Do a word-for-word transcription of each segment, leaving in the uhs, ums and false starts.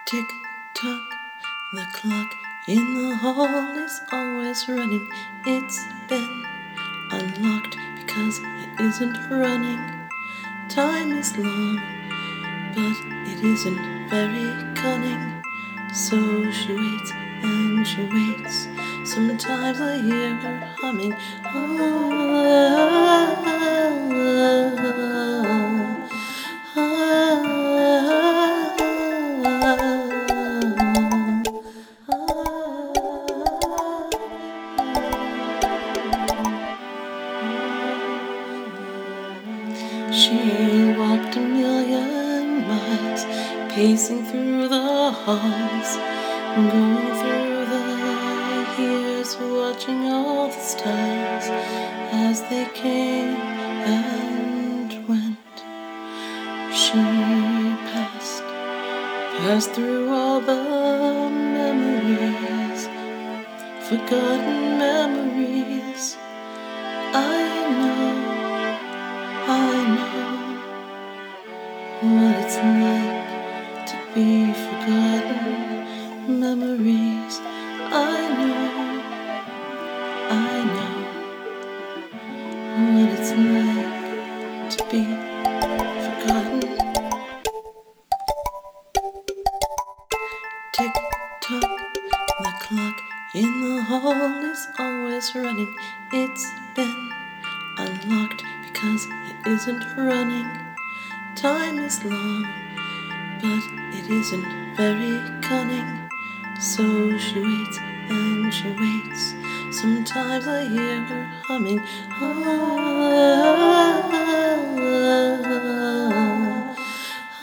Tick tock, the clock in the hall is always running. It's been unlocked because it isn't running. Time is long, but it isn't very cunning. So she waits and she waits. Sometimes I hear her humming. Ah, ah, ah, ah. She walked a million miles, pacing through the halls, going through the years, watching all the stars as they came and went. She passed, passed through all the memories, forgotten memories. I know, I know what it's like to be forgotten memories. I know, I know what it's like to be forgotten. Tick tock, the clock in the hall is always running. It's been unlocked because it isn't running. Time is long, but it isn't very cunning. So she waits and she waits. Sometimes I hear her humming. Ah, ah, ah,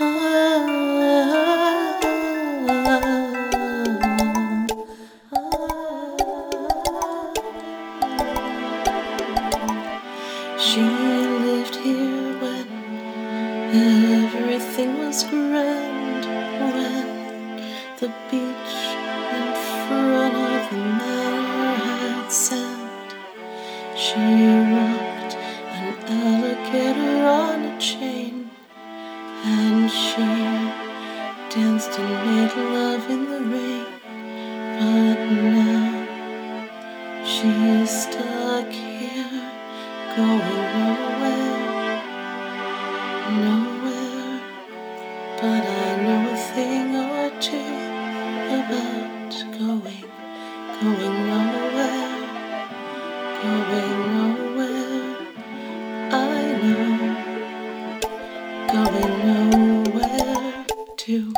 ah. She lived here when everything was grand, when the beach in front of the manor had sand. She rocked an alligator on a chain, and she danced and made love in the rain. But now she's stuck here, going nowhere, nowhere. But I know a thing or two about going, going nowhere, going nowhere. I know, going nowhere too.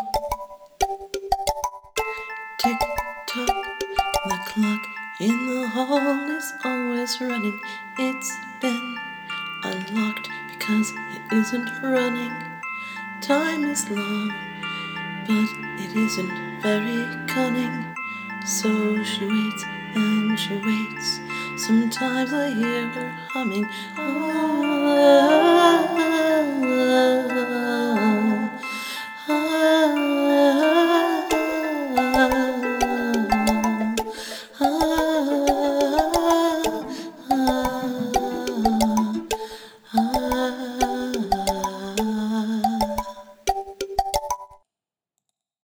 Tick tock, the clock in the hall is always running. It's been unlocked because it isn't running. Time is long, but it isn't very cunning. So she waits and she waits. Sometimes I hear her humming. Ah,